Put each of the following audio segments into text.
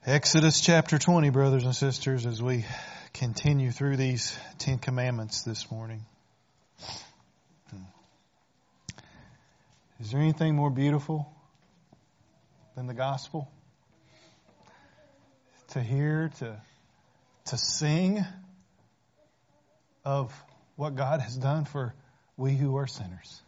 Exodus chapter 20, brothers and sisters, as we continue through these 10 commandments this morning. Is there anything more beautiful than the gospel? To hear, to sing of what God has done for we who are sinners.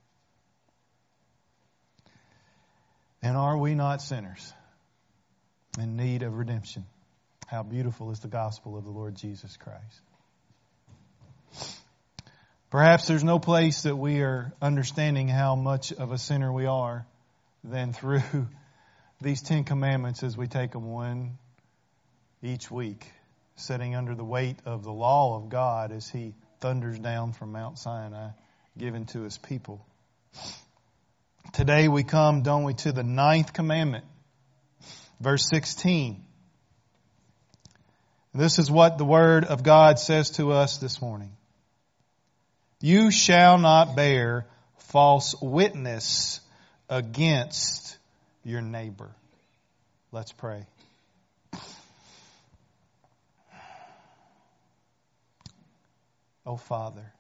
And are we not sinners in need of redemption? How beautiful is the gospel of the Lord Jesus Christ. Perhaps there's no place that we are understanding how much of a sinner we are than through these 10 commandments as we take them one each week, sitting under the weight of the law of God as He thunders down from Mount Sinai, given to His people. Today we come, don't we, to the 9th commandment, verse 16. This is what the Word of God says to us this morning. You shall not bear false witness against your neighbor. Let's pray. Oh, Father,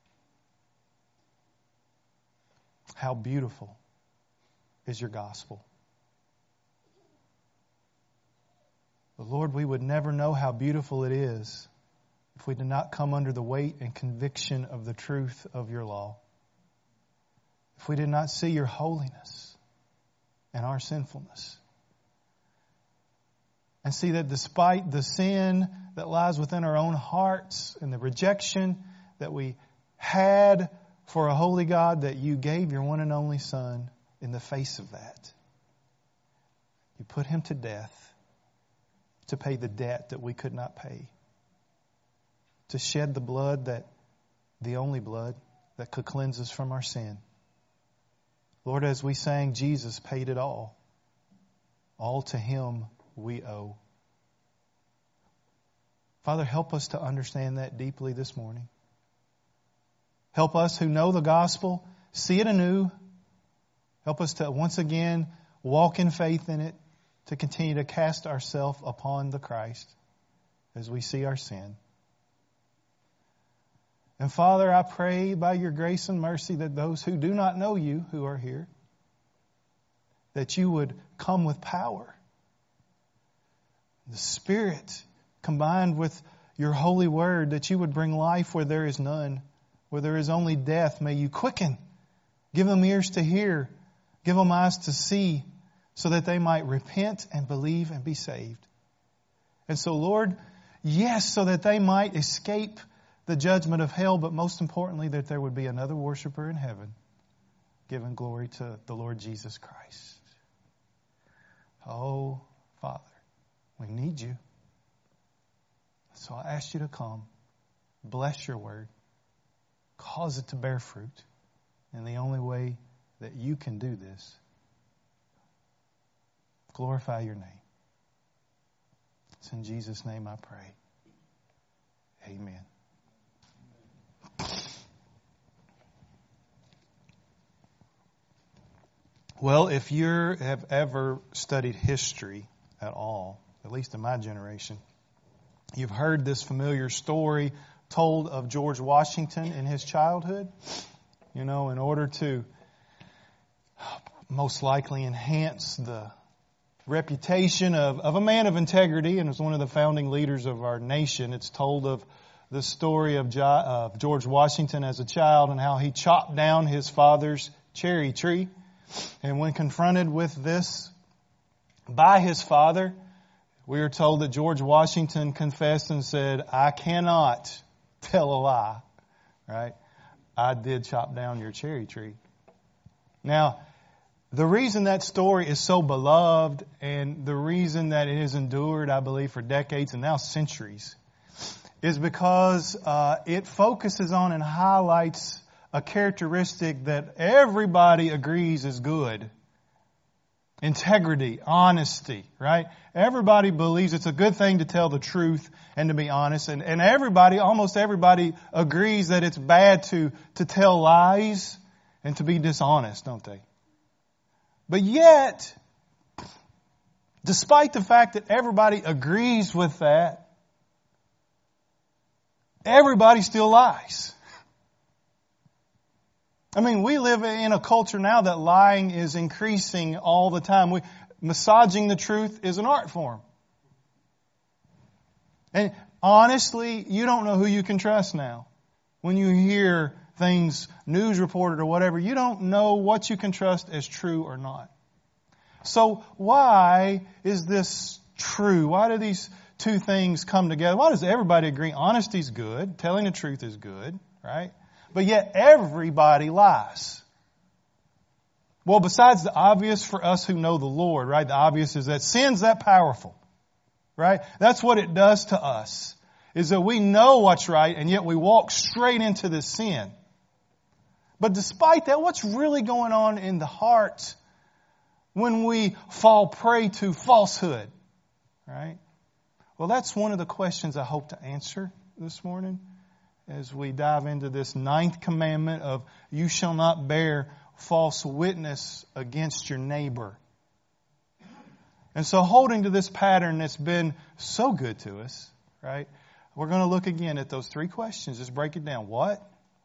how beautiful is your gospel. But Lord, we would never know how beautiful it is if we did not come under the weight and conviction of the truth of your law. If we did not see your holiness and our sinfulness. And see that despite the sin that lies within our own hearts and the rejection that we had for a holy God, that you gave your one and only Son in the face of that. You put Him to death to pay the debt that we could not pay. To shed the blood the only blood that could cleanse us from our sin. Lord, as we sang, Jesus paid it all. All to Him we owe. Father, help us to understand that deeply this morning. Help us who know the gospel, see it anew. Help us to once again walk in faith in it, to continue to cast ourselves upon the Christ as we see our sin. And Father, I pray by your grace and mercy that those who do not know you, who are here, that you would come with power. The Spirit combined with your holy word, that you would bring life where there is none, where there is only death. May you quicken. Give them ears to hear. Give them eyes to see, so that they might repent and believe and be saved. And so, Lord, yes, so that they might escape the judgment of hell, but most importantly, that there would be another worshiper in heaven, giving glory to the Lord Jesus Christ. Oh, Father, we need you. So I ask you to come, bless your word, cause it to bear fruit. And the only way that you can do this, glorify your name. It's in Jesus' name I pray. Amen. Well, if you have ever studied history at all, at least in my generation, you've heard this familiar story told of George Washington in his childhood. You know, in order to most likely enhance the reputation of a man of integrity, and as one of the founding leaders of our nation, it's told of the story of George Washington as a child and how he chopped down his father's cherry tree. And when confronted with this by his father, we are told that George Washington confessed and said, I cannot tell a lie, right? I did chop down your cherry tree. Now, the reason that story is so beloved and the reason that it has endured, I believe, for decades and now centuries is because it focuses on and highlights a characteristic that everybody agrees is good. Integrity, honesty, right? Everybody believes it's a good thing to tell the truth and to be honest. And everybody, almost everybody, agrees that it's bad to tell lies and to be dishonest, don't they? But yet, Despite the fact that everybody agrees with that, everybody still lies. I mean, we live in a culture now that lying is increasing all the time. Massaging the truth is an art form. And honestly, you don't know who you can trust now. When you hear things news reported or whatever, you don't know what you can trust as true or not. So why is this true? Why do these two things come together? Why does everybody agree honesty is good, telling the truth is good, right? But yet everybody lies. Well, besides the obvious for us who know the Lord, right? The obvious is that sin's that powerful, right? That's what it does to us, is that we know what's right and yet we walk straight into this sin. But despite that, what's really going on in the heart when we fall prey to falsehood, right? Well, that's one of the questions I hope to answer this morning as we dive into this 9th commandment of you shall not bear false witness against your neighbor. And so holding to this pattern that's been so good to us, right? We're going to look again at those 3 questions. Just break it down. What?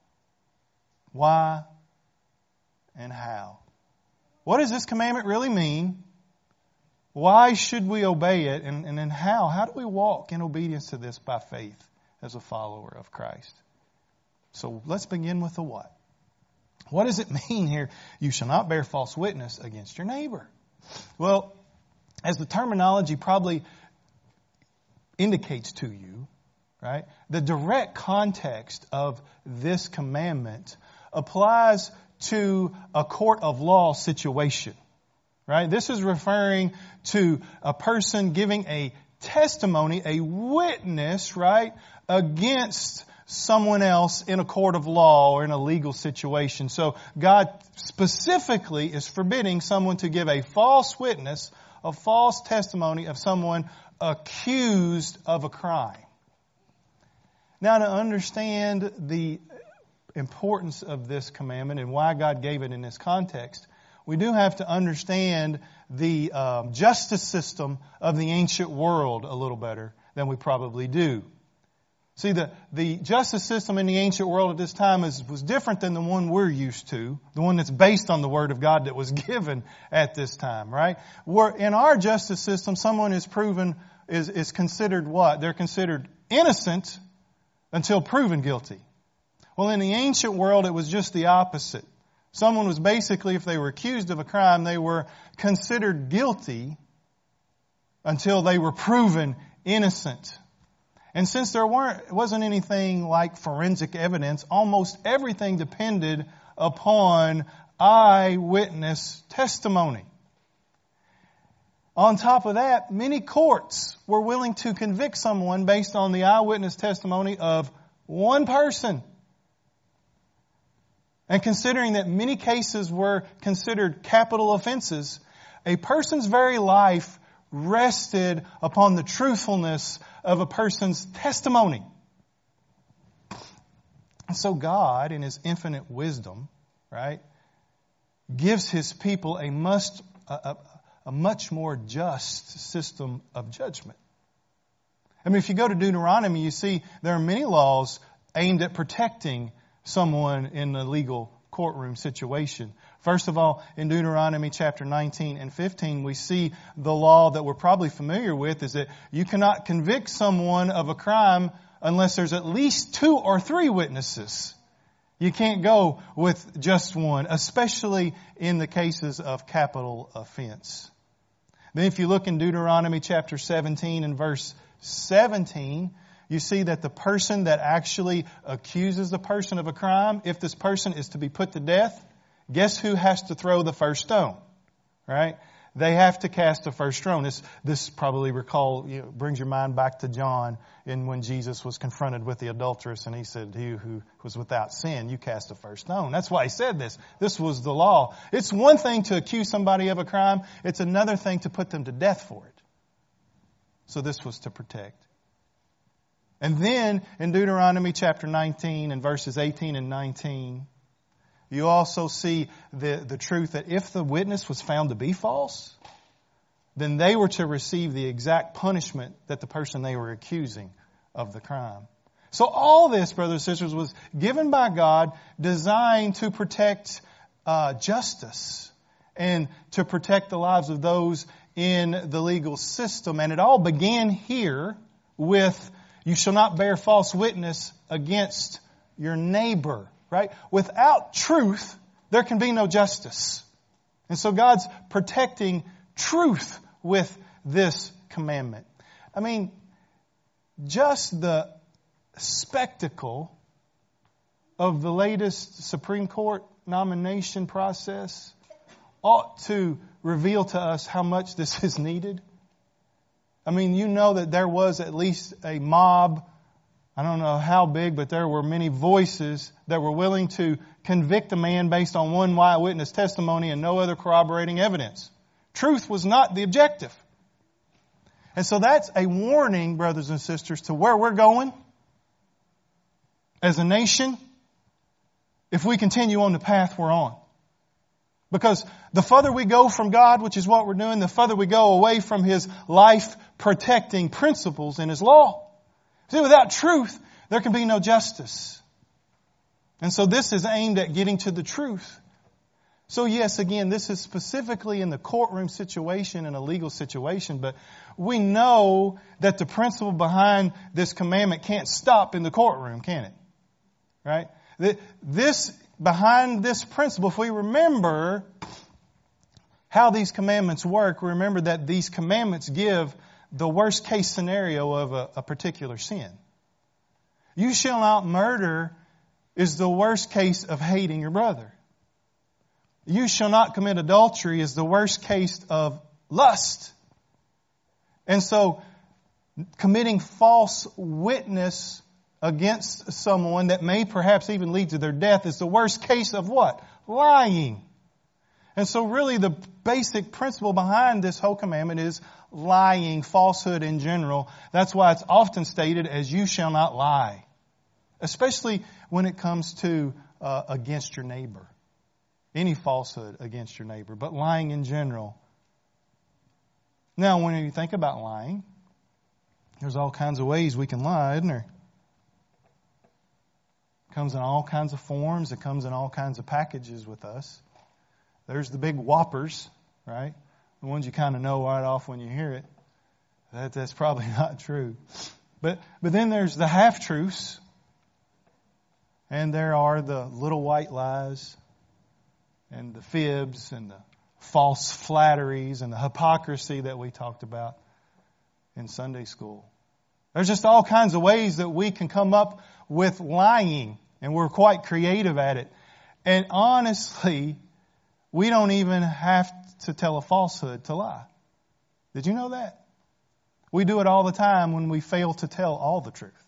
Why? And how? What does this commandment really mean? Why should we obey it? And then how? How do we walk in obedience to this by faith as a follower of Christ? So let's begin with the what. What does it mean here? You shall not bear false witness against your neighbor. Well, as the terminology probably indicates to you, right? The direct context of this commandment applies to a court of law situation, right? This is referring to a person giving a testimony, a witness, right, against someone else in a court of law or in a legal situation. So God specifically is forbidding someone to give a false witness, a false testimony of someone accused of a crime. Now, to understand the importance of this commandment and why God gave it in this context, we do have to understand the justice system of the ancient world a little better than we probably do. See, the justice system in the ancient world at this time was different than the one we're used to, the one that's based on the Word of God that was given at this time, right? In our justice system, someone is considered what? They're considered innocent until proven guilty. Well, in the ancient world, it was just the opposite. Someone was basically, if they were accused of a crime, they were considered guilty until they were proven innocent. And since there wasn't anything like forensic evidence, almost everything depended upon eyewitness testimony. On top of that, many courts were willing to convict someone based on the eyewitness testimony of one person. And considering that many cases were considered capital offenses, a person's very life rested upon the truthfulness of a person's testimony. And so God, in His infinite wisdom, right, gives His people a much more just system of judgment. I mean, if you go to Deuteronomy, you see there are many laws aimed at protecting someone in a legal courtroom situation. First of all, in Deuteronomy chapter 19 and 15, we see the law that we're probably familiar with is that you cannot convict someone of a crime unless there's at least 2 or 3 witnesses. You can't go with just one, especially in the cases of capital offense. Then if you look in Deuteronomy chapter 17 and verse 17, you see that the person that actually accuses the person of a crime, if this person is to be put to death, guess who has to throw the first stone? Right? They have to cast the first stone. This probably brings your mind back to John when Jesus was confronted with the adulteress and he said, "He who was without sin, you cast the first stone." That's why he said this. This was the law. It's one thing to accuse somebody of a crime. It's another thing to put them to death for it. So this was to protect. And then in Deuteronomy chapter 19 and verses 18 and 19, you also see the truth that if the witness was found to be false, then they were to receive the exact punishment that the person they were accusing of the crime. So all this, brothers and sisters, was given by God, designed to protect justice and to protect the lives of those in the legal system. And it all began here with, you shall not bear false witness against your neighbor, right? Without truth, there can be no justice. And so God's protecting truth with this commandment. I mean, just the spectacle of the latest Supreme Court nomination process ought to reveal to us how much this is needed. I mean, you know that there was at least a mob, I don't know how big, but there were many voices that were willing to convict a man based on one eyewitness testimony and no other corroborating evidence. Truth was not the objective. And so that's a warning, brothers and sisters, to where we're going as a nation if we continue on the path we're on. Because the further we go from God, which is what we're doing, the further we go away from His life-protecting principles and His law. See, without truth, there can be no justice. And so this is aimed at getting to the truth. So yes, again, this is specifically in the courtroom situation and a legal situation, but we know that the principle behind this commandment can't stop in the courtroom, can it? Right? Behind this principle, if we remember how these commandments work, remember that these commandments give the worst case scenario of a particular sin. You shall not murder is the worst case of hating your brother. You shall not commit adultery is the worst case of lust. And so, committing false witness against someone that may perhaps even lead to their death is the worst case of what? Lying. And so really the basic principle behind this whole commandment is lying, falsehood in general. That's why it's often stated as you shall not lie. Especially when it comes to against your neighbor. Any falsehood against your neighbor, but lying in general. Now, when you think about lying, there's all kinds of ways we can lie, isn't there? It comes in all kinds of forms. It comes in all kinds of packages with us. There's the big whoppers, right? The ones you kind of know right off when you hear it. That's probably not true. But then there's the half-truths. And there are the little white lies and the fibs and the false flatteries and the hypocrisy that we talked about in Sunday school. There's just all kinds of ways that we can come up with lying, and we're quite creative at it. And honestly, we don't even have to tell a falsehood to lie. Did you know that? We do it all the time when we fail to tell all the truth.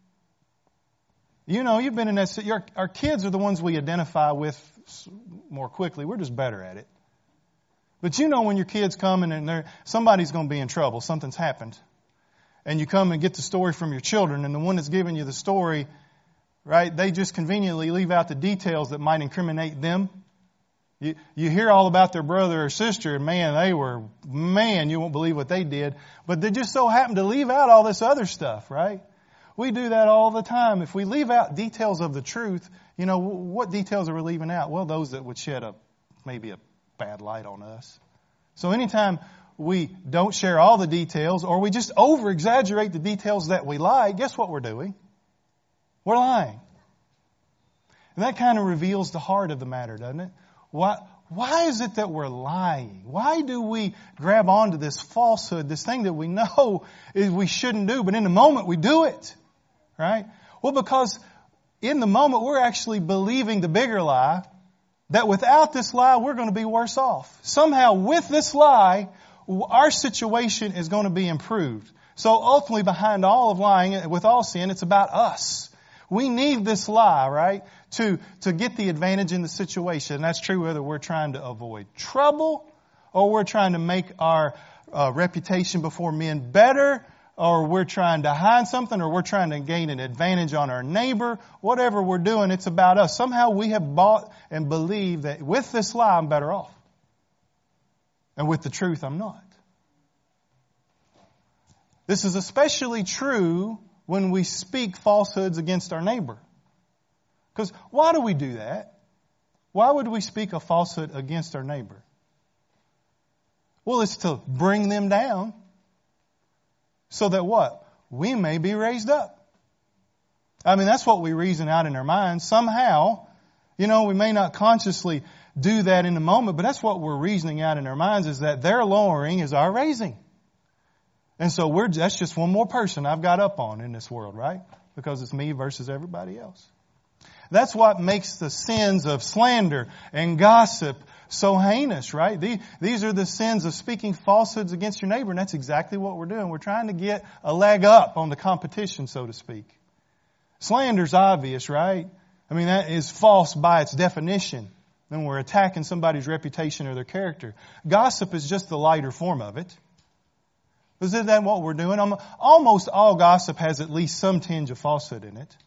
You know, you've been in that. Our kids are the ones we identify with more quickly. We're just better at it. But you know when your kids come and somebody's going to be in trouble, something's happened. And you come and get the story from your children, and the one that's giving you the story, right, they just conveniently leave out the details that might incriminate them. You hear all about their brother or sister, and man, you won't believe what they did. But they just so happen to leave out all this other stuff, right? We do that all the time. If we leave out details of the truth, you know, what details are we leaving out? Well, those that would shed maybe a bad light on us. So anytime we don't share all the details, or we just over-exaggerate the details that we like, guess what we're doing? We're lying. And that kind of reveals the heart of the matter, doesn't it? Why is it that we're lying? Why do we grab onto this falsehood, this thing that we know is we shouldn't do, but in the moment we do it? Right? Well, because in the moment we're actually believing the bigger lie, that without this lie we're going to be worse off. Somehow with this lie, our situation is going to be improved. So ultimately behind all of lying, with all sin, it's about us. We need this lie, right, to get the advantage in the situation. And that's true whether we're trying to avoid trouble or we're trying to make our reputation before men better, or we're trying to hide something, or we're trying to gain an advantage on our neighbor. Whatever we're doing, it's about us. Somehow we have bought and believed that with this lie I'm better off. And with the truth I'm not. This is especially true when we speak falsehoods against our neighbor. Because why do we do that? Why would we speak a falsehood against our neighbor? Well, it's to bring them down so that what? We may be raised up. I mean, that's what we reason out in our minds. Somehow, we may not consciously do that in the moment, but that's what we're reasoning out in our minds, is that their lowering is our raising. And so that's just one more person I've got up on in this world, right? Because it's me versus everybody else. That's what makes the sins of slander and gossip so heinous, right? These are the sins of speaking falsehoods against your neighbor, and that's exactly what we're doing. We're trying to get a leg up on the competition, so to speak. Slander's obvious, right? I mean, that is false by its definition. Then we're attacking somebody's reputation or their character. Gossip is just the lighter form of it. Isn't that what we're doing? Almost all gossip has at least some tinge of falsehood in it.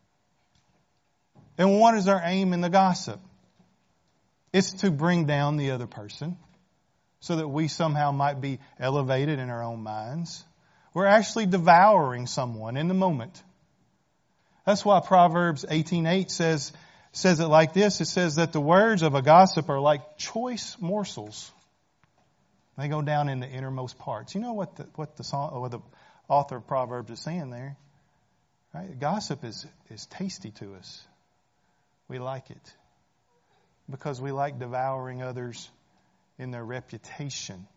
And what is our aim in the gossip? It's to bring down the other person so that we somehow might be elevated in our own minds. We're actually devouring someone in the moment. That's why Proverbs 18:8 says it like this. It says that the words of a gossip are like choice morsels. They go down in the innermost parts. You know what the author of Proverbs is saying there? Right? Gossip is tasty to us. We like it because we like devouring others in their reputation.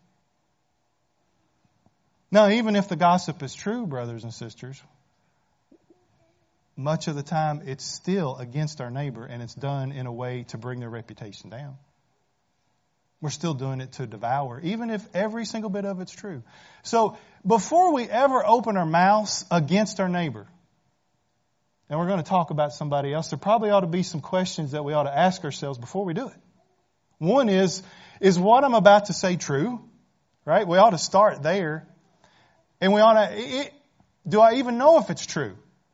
Now, even if the gossip is true, brothers and sisters, much of the time it's still against our neighbor, and it's done in a way to bring their reputation down. We're still doing it to devour, even if every single bit of it's true. So before we ever open our mouths against our neighbor, and we're going to talk about somebody else, there probably ought to be some questions that we ought to ask ourselves before we do it. One is what I'm about to say true? Right? We ought to start there. And we ought to, do I even know if it's true?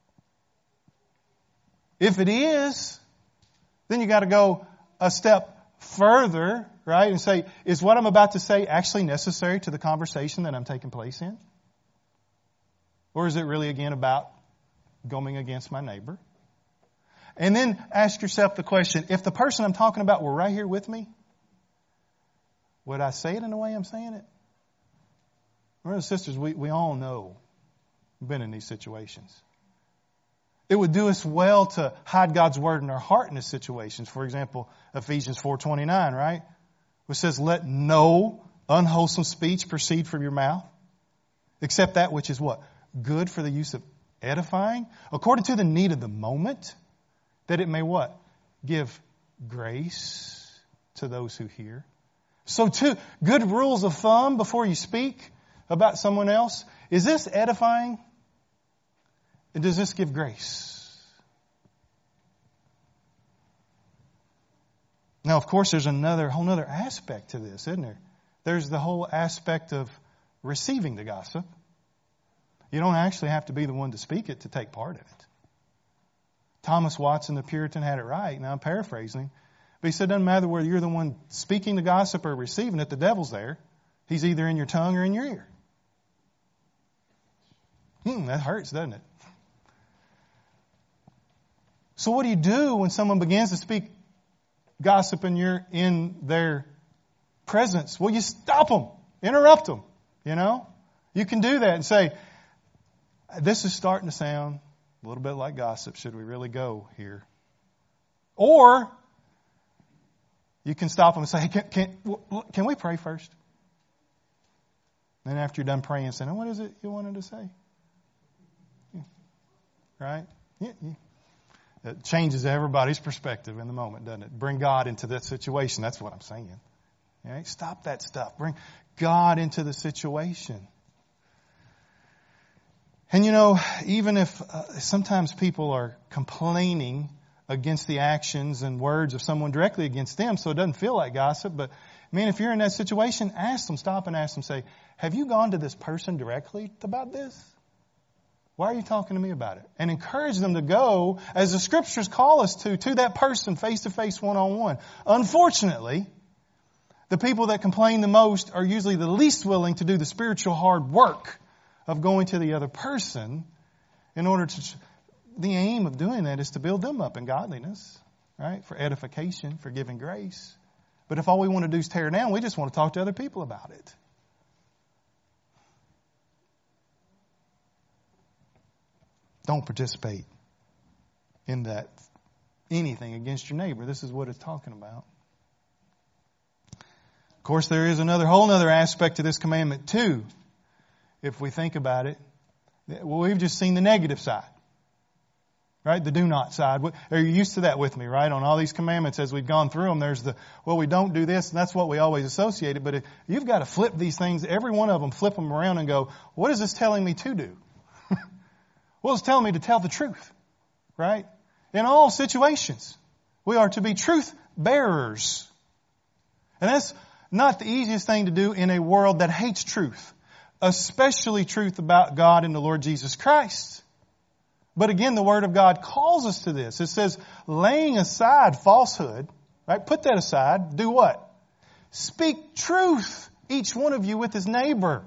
If it is, then you got to go a step further, right? And say, is what I'm about to say actually necessary to the conversation that I'm taking place in? Or is it really, again, about going against my neighbor? And then ask yourself the question, if the person I'm talking about were right here with me, would I say it in the way I'm saying it? Brothers and sisters, we all know we've been in these situations. It would do us well to hide God's word in our heart in these situations. For example, Ephesians 4:29, right? Which says, let no unwholesome speech proceed from your mouth, except that which is what? Good for the use of edifying, according to the need of the moment, that it may what? Give grace to those who hear. So two good rules of thumb before you speak about someone else. Is this edifying? And does this give grace? Now, of course, there's whole other aspect to this, isn't there? There's the whole aspect of receiving the gossip. You don't actually have to be the one to speak it to take part in it. Thomas Watson, the Puritan, had it right. Now, I'm paraphrasing him. But he said, it doesn't matter whether you're the one speaking the gossip or receiving it, the devil's there. He's either in your tongue or in your ear. That hurts, doesn't it? So what do you do when someone begins to speak gossip and you're in their presence? Well, you stop them, interrupt them, You can do that and say, this is starting to sound a little bit like gossip. Should we really go here? Or you can stop them and say, hey, can we pray first? Then after you're done praying, say, what is it you wanted to say? Right? Yeah. It changes everybody's perspective in the moment, doesn't it? Bring God into that situation. That's what I'm saying. All right? Stop that stuff. Bring God into the situation. And even if sometimes people are complaining against the actions and words of someone directly against them, so it doesn't feel like gossip, but if you're in that situation, stop and ask them, say, have you gone to this person directly about this? Why are you talking to me about it? And encourage them to go, as the Scriptures call us to that person face-to-face, one-on-one. Unfortunately, the people that complain the most are usually the least willing to do the spiritual hard work of going to the other person in order to, the aim of doing that is to build them up in godliness, right? For edification, for giving grace. But if all we want to do is tear down, we just want to talk to other people about it. Don't participate in that anything against your neighbor. This is what it's talking about. Of course, there is whole other aspect to this commandment too. If we think about it, well, we've just seen the negative side, right? The do not side. Are you used to that with me, right? On all these commandments, as we've gone through them, there's we don't do this, and that's what we always associate it. But you've got to flip these things, every one of them, flip them around and go, what is this telling me to do? Well, it's telling me to tell the truth, right? In all situations, we are to be truth bearers. And that's not the easiest thing to do in a world that hates truth, especially truth about God and the Lord Jesus Christ. But again, the Word of God calls us to this. It says, laying aside falsehood, right? Put that aside. Do what? Speak truth, each one of you with his neighbor.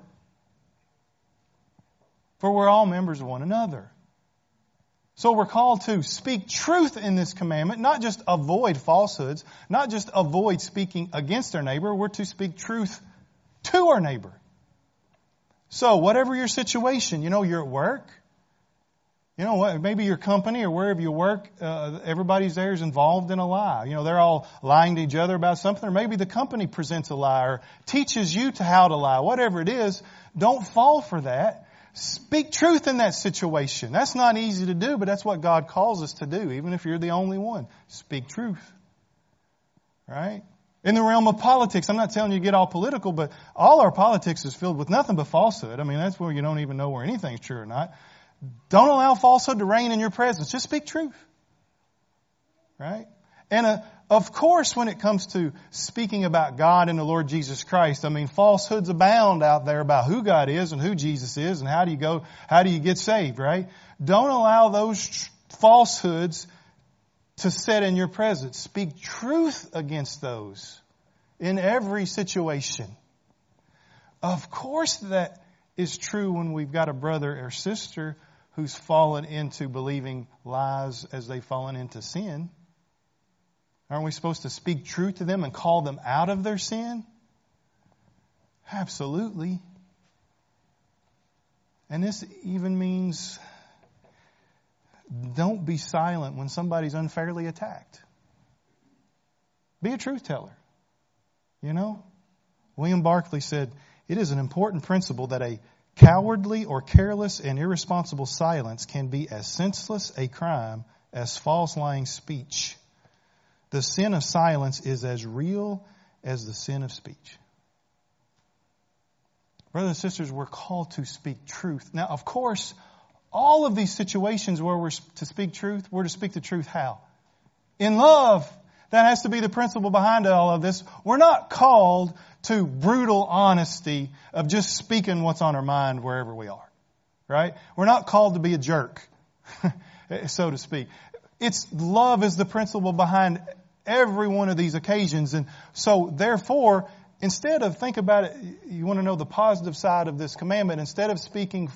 For we're all members of one another. So we're called to speak truth in this commandment, not just avoid falsehoods, not just avoid speaking against our neighbor. We're to speak truth to our neighbor. So whatever your situation, you're at work, maybe your company or wherever you work, everybody's there is involved in a lie. They're all lying to each other about something, or maybe the company presents a lie or teaches you how to lie. Whatever it is, don't fall for that. Speak truth in that situation. That's not easy to do, but that's what God calls us to do, even if you're the only one. Speak truth. Right? In the realm of politics, I'm not telling you to get all political, but all our politics is filled with nothing but falsehood. I mean, that's where you don't even know where anything's true or not. Don't allow falsehood to reign in your presence. Just speak truth. Right? And of course, when it comes to speaking about God and the Lord Jesus Christ, falsehoods abound out there about who God is and who Jesus is and how do you get saved, right? Don't allow those falsehoods to sit in your presence. Speak truth against those in every situation. Of course that is true when we've got a brother or sister who's fallen into believing lies as they've fallen into sin. Aren't we supposed to speak truth to them and call them out of their sin? Absolutely. And this even means don't be silent when somebody's unfairly attacked. Be a truth teller. William Barclay said, it is an important principle that a cowardly or careless and irresponsible silence can be as senseless a crime as false lying speech. The sin of silence is as real as the sin of speech. Brothers and sisters, we're called to speak truth. Now, of course, all of these situations where we're to speak truth, we're to speak the truth how? In love. That has to be the principle behind all of this. We're not called to brutal honesty of just speaking what's on our mind wherever we are. Right? We're not called to be a jerk, so to speak. Love is the principle behind every one of these occasions. And so, therefore, instead of, think about it, you want to know the positive side of this commandment, instead of being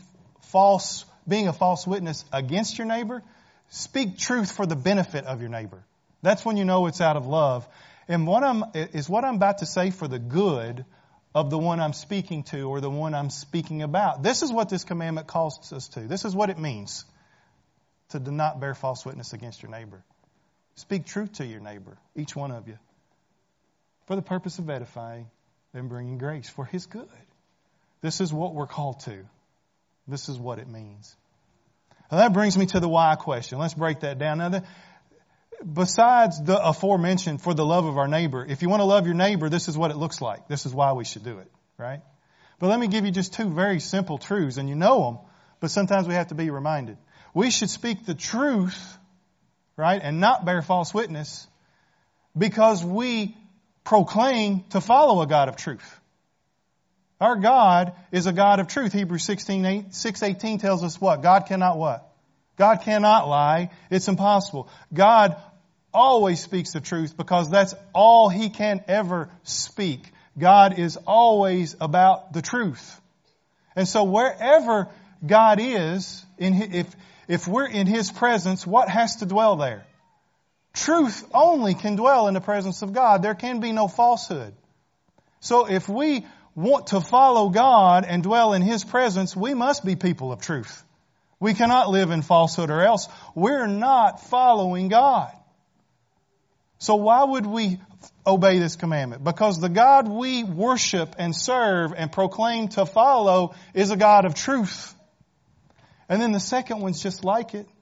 a false witness against your neighbor, speak truth for the benefit of your neighbor. That's when you know it's out of love. And what I'm about to say for the good of the one I'm speaking to or the one I'm speaking about. This is what this commandment calls us to. This is what it means to do not bear false witness against your neighbor. Speak truth to your neighbor, each one of you, for the purpose of edifying and bringing grace for his good. This is what we're called to. This is what it means. Now that brings me to the why question. Let's break that down. Now, besides the aforementioned for the love of our neighbor, if you want to love your neighbor, this is what it looks like. This is why we should do it, right? But let me give you just two very simple truths, and you know them, but sometimes we have to be reminded. We should speak the truth, right, and not bear false witness because we proclaim to follow a God of truth. Our God is a God of truth. Hebrews 6:18 tells us what? God cannot what? God cannot lie. It's impossible. God always speaks the truth because that's all He can ever speak. God is always about the truth. And so wherever God is, if we're in His presence, what has to dwell there? Truth only can dwell in the presence of God. There can be no falsehood. So if we want to follow God and dwell in His presence, we must be people of truth. We cannot live in falsehood, or else we're not following God. So why would we obey this commandment? Because the God we worship and serve and proclaim to follow is a God of truth. And then the second one's just like it.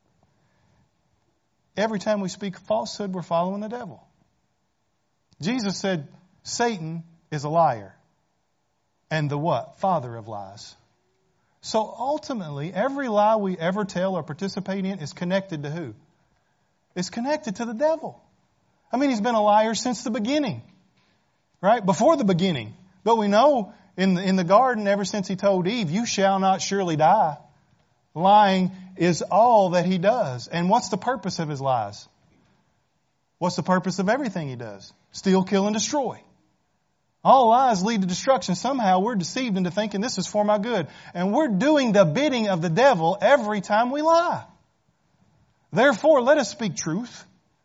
Every time we speak falsehood, we're following the devil. Jesus said, Satan is a liar. And the what? Father of lies. So ultimately, every lie we ever tell or participate in is connected to who? It's connected to the devil. I mean, he's been a liar since the beginning. Right? Before the beginning. But we know in the garden, ever since he told Eve, you shall not surely die. Lying is all that he does. And what's the purpose of his lies? What's the purpose of everything he does? Steal, kill, and destroy. All lies lead to destruction. Somehow we're deceived into thinking this is for my good. And we're doing the bidding of the devil every time we lie. Therefore, let us speak truth.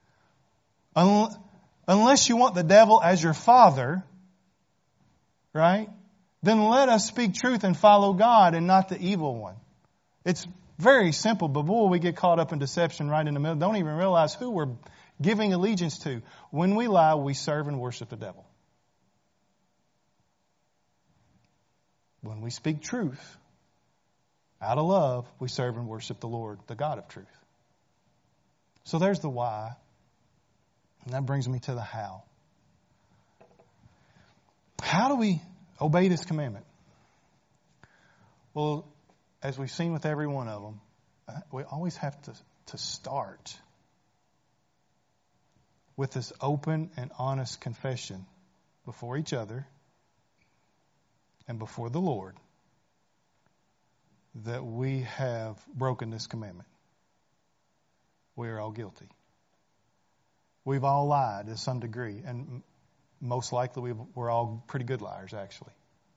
Unless you want the devil as your father, right? Then let us speak truth and follow God and not the evil one. It's very simple, but boy, we get caught up in deception right in the middle. Don't even realize who we're giving allegiance to. When we lie, we serve and worship the devil. When we speak truth, out of love, we serve and worship the Lord, the God of truth. So there's the why. And that brings me to the how. How do we obey this commandment? Well, as we've seen with every one of them, we always have to start with this open and honest confession before each other and before the Lord that we have broken this commandment. We are all guilty. We've all lied to some degree, and most likely we're all pretty good liars, actually.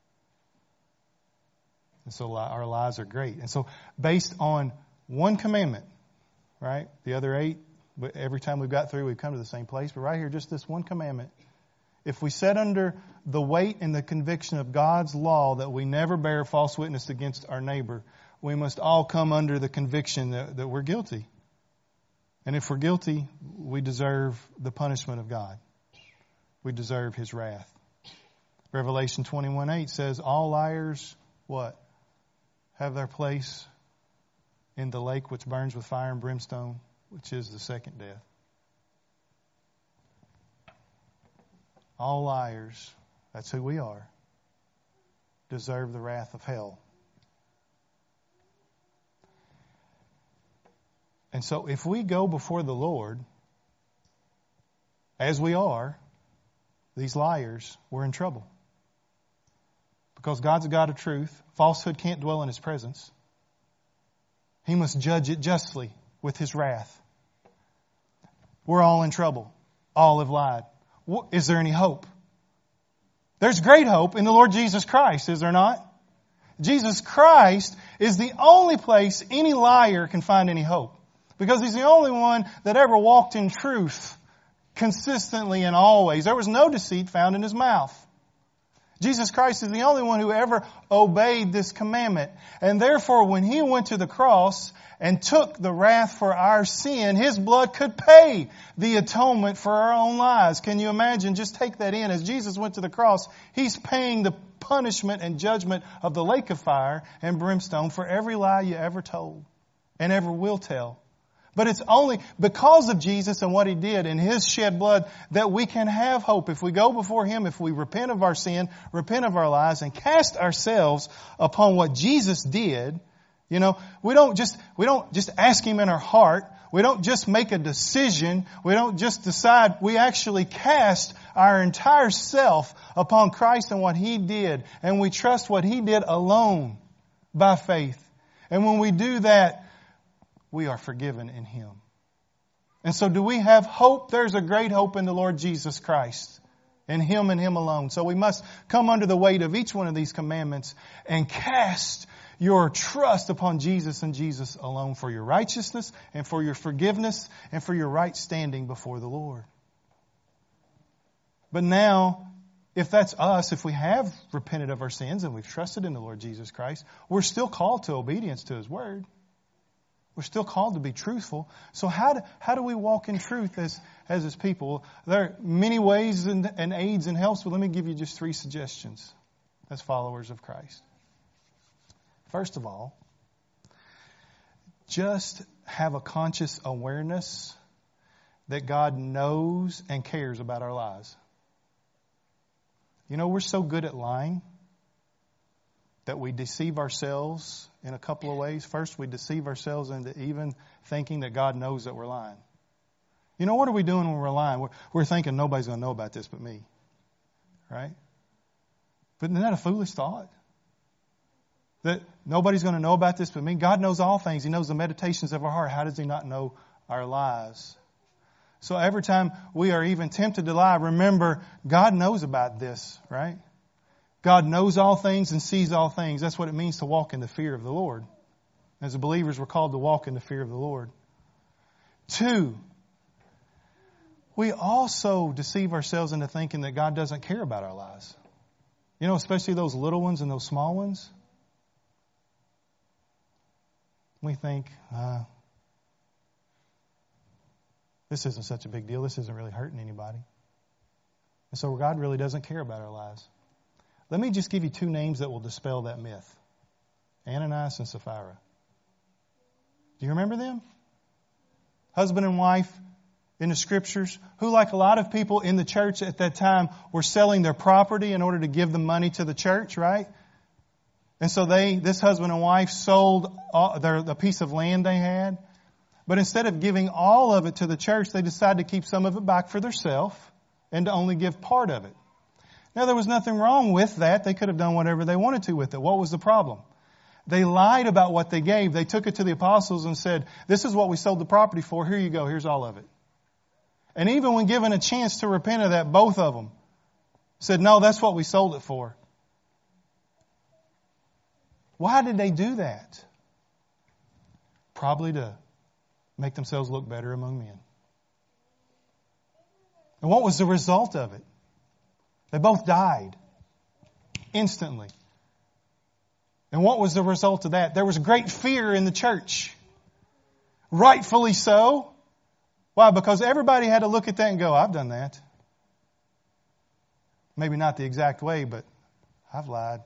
And so our lies are great. And so based on one commandment, right? The other 8, every time we've got through, we've come to the same place. But right here, just this one commandment. If we set under the weight and the conviction of God's law that we never bear false witness against our neighbor, we must all come under the conviction that we're guilty. And if we're guilty, we deserve the punishment of God. We deserve His wrath. Revelation 21:8 says, all liars, what? Have their place in the lake which burns with fire and brimstone, which is the second death. All liars, that's who we are, deserve the wrath of hell. And so if we go before the Lord, as we are, these liars, we're in trouble. Because God's a God of truth. Falsehood can't dwell in His presence. He must judge it justly with His wrath. We're all in trouble. All have lied. Is there any hope? There's great hope in the Lord Jesus Christ, is there not? Jesus Christ is the only place any liar can find any hope. Because He's the only one that ever walked in truth consistently and always. There was no deceit found in His mouth. Jesus Christ is the only one who ever obeyed this commandment. And therefore, when He went to the cross and took the wrath for our sin, His blood could pay the atonement for our own lives. Can you imagine? Just take that in. As Jesus went to the cross, He's paying the punishment and judgment of the lake of fire and brimstone for every lie you ever told and ever will tell. But it's only because of Jesus and what He did in His shed blood that we can have hope. If we go before Him, if we repent of our sin, repent of our lies, and cast ourselves upon what Jesus did, we don't just ask Him in our heart. We don't just make a decision. We don't just decide. We actually cast our entire self upon Christ and what He did. And we trust what He did alone by faith. And when we do that, we are forgiven in Him. And so do we have hope? There's a great hope in the Lord Jesus Christ. and Him alone. So we must come under the weight of each one of these commandments and cast your trust upon Jesus and Jesus alone for your righteousness and for your forgiveness and for your right standing before the Lord. But now, if that's us, if we have repented of our sins and we've trusted in the Lord Jesus Christ, we're still called to obedience to His Word. We're still called to be truthful. So how do we walk in truth as His people? There are many ways and aids and helps, but let me give you just 3 suggestions as followers of Christ. First of all, just have a conscious awareness that God knows and cares about our lives. You know, we're so good at lying that we deceive ourselves in a couple of ways. First, we deceive ourselves into even thinking that God knows that we're lying. You know, what are we doing when we're lying? We're thinking nobody's going to know about this but me. Right? But isn't that a foolish thought? That nobody's going to know about this but me. God knows all things. He knows the meditations of our heart. How does He not know our lives? So every time we are even tempted to lie, remember, God knows about this, right? God knows all things and sees all things. That's what it means to walk in the fear of the Lord. As believers, we're called to walk in the fear of the Lord. 2, we also deceive ourselves into thinking that God doesn't care about our lives. You know, especially those little ones and those small ones. We think, this isn't such a big deal. This isn't really hurting anybody. And so God really doesn't care about our lives. Let me just give you 2 names that will dispel that myth. Ananias and Sapphira. Do you remember them? Husband and wife in the Scriptures, who, like a lot of people in the church at that time, were selling their property in order to give the money to the church, right? And so this husband and wife sold the piece of land they had. But instead of giving all of it to the church, they decided to keep some of it back for themselves and to only give part of it. Now, there was nothing wrong with that. They could have done whatever they wanted to with it. What was the problem? They lied about what they gave. They took it to the apostles and said, this is what we sold the property for. Here you go. Here's all of it. And even when given a chance to repent of that, both of them said, no, that's what we sold it for. Why did they do that? Probably to make themselves look better among men. And what was the result of it? They both died instantly. And what was the result of that? There was great fear in the church. Rightfully so. Why? Because everybody had to look at that and go, I've done that. Maybe not the exact way, but I've lied.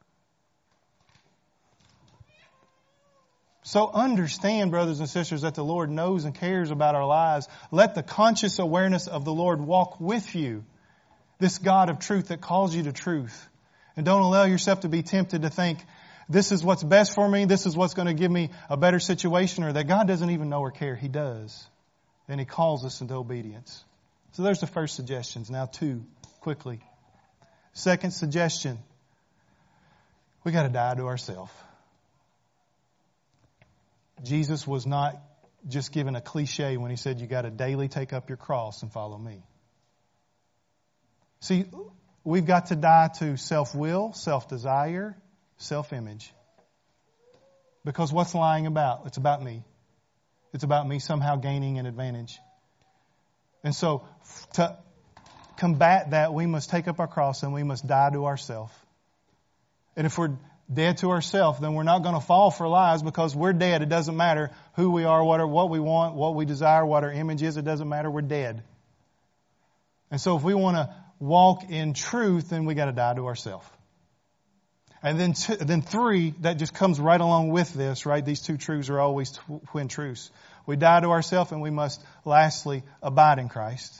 So understand, brothers and sisters, that the Lord knows and cares about our lives. Let the conscious awareness of the Lord walk with you. This God of truth that calls you to truth. And don't allow yourself to be tempted to think, this is what's best for me, this is what's going to give me a better situation, or that God doesn't even know or care. He does. And He calls us into obedience. So there's the first suggestions. Now 2, quickly. Second suggestion. We got to die to ourselves. Jesus was not just given a cliche when He said you got to daily take up your cross and follow me. See, we've got to die to self-will, self-desire, self-image. Because what's lying about? It's about me. It's about me somehow gaining an advantage. And so to combat that, we must take up our cross and we must die to ourselves. And if we're dead to ourselves, then we're not going to fall for lies because we're dead. It doesn't matter who we are, what we want, what we desire, what our image is. It doesn't matter. We're dead. And so if we want to walk in truth, then we got to die to ourselves. And then 3, that just comes right along with this, right? These 2 truths are always twin truths. We die to ourselves and we must lastly abide in Christ.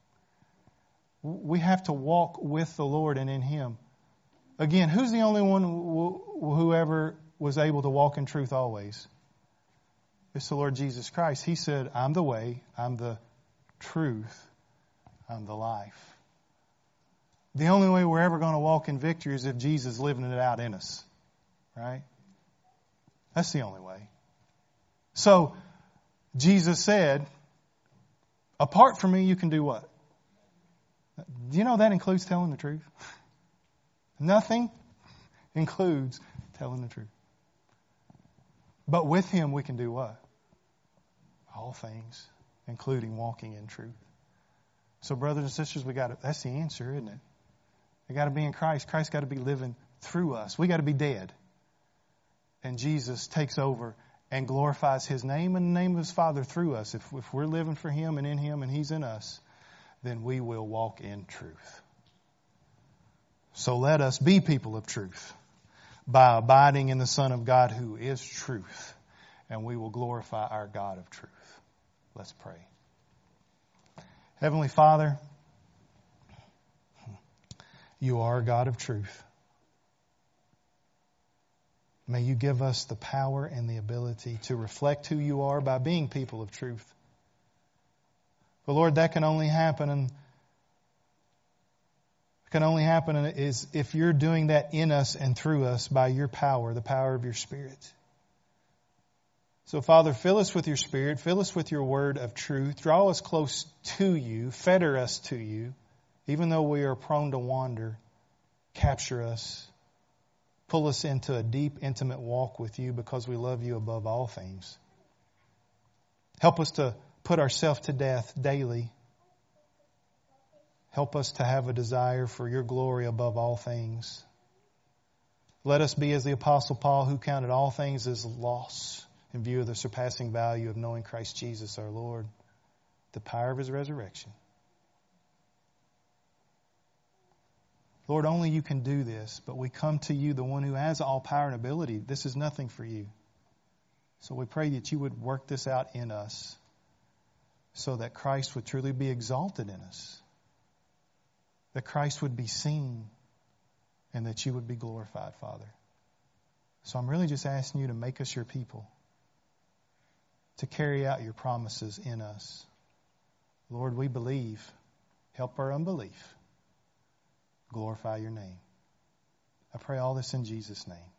We have to walk with the Lord and in Him. Again, who's the only one who ever was able to walk in truth always? It's the Lord Jesus Christ. He said, I'm the way, I'm the truth, I'm the life. The only way we're ever going to walk in victory is if Jesus is living it out in us. Right? That's the only way. So, Jesus said, apart from me, you can do what? Do you know that includes telling the truth? Nothing includes telling the truth. But with Him we can do what? All things, including walking in truth. So brothers and sisters, that's the answer, isn't it? We got to be in Christ. Christ got to be living through us. We got to be dead. And Jesus takes over and glorifies His name and the name of His Father through us. If we're living for Him and in Him and He's in us, then we will walk in truth. So let us be people of truth by abiding in the Son of God who is truth. And we will glorify our God of truth. Let's pray. Heavenly Father, You are a God of truth. May You give us the power and the ability to reflect who You are by being people of truth. But Lord, that can only happen is if You're doing that in us and through us by Your power, the power of Your Spirit. So Father, fill us with Your Spirit, fill us with Your word of truth, draw us close to You, fetter us to You, even though we are prone to wander, capture us, pull us into a deep, intimate walk with You because we love You above all things. Help us to put ourselves to death daily. Help us to have a desire for Your glory above all things. Let us be as the Apostle Paul, who counted all things as loss in view of the surpassing value of knowing Christ Jesus our Lord, the power of His resurrection. Lord, only You can do this, but we come to You, the one who has all power and ability. This is nothing for You. So we pray that You would work this out in us so that Christ would truly be exalted in us, that Christ would be seen, and that You would be glorified, Father. So I'm really just asking You to make us Your people, to carry out Your promises in us. Lord, we believe. Help our unbelief. Glorify Your name. I pray all this in Jesus' name.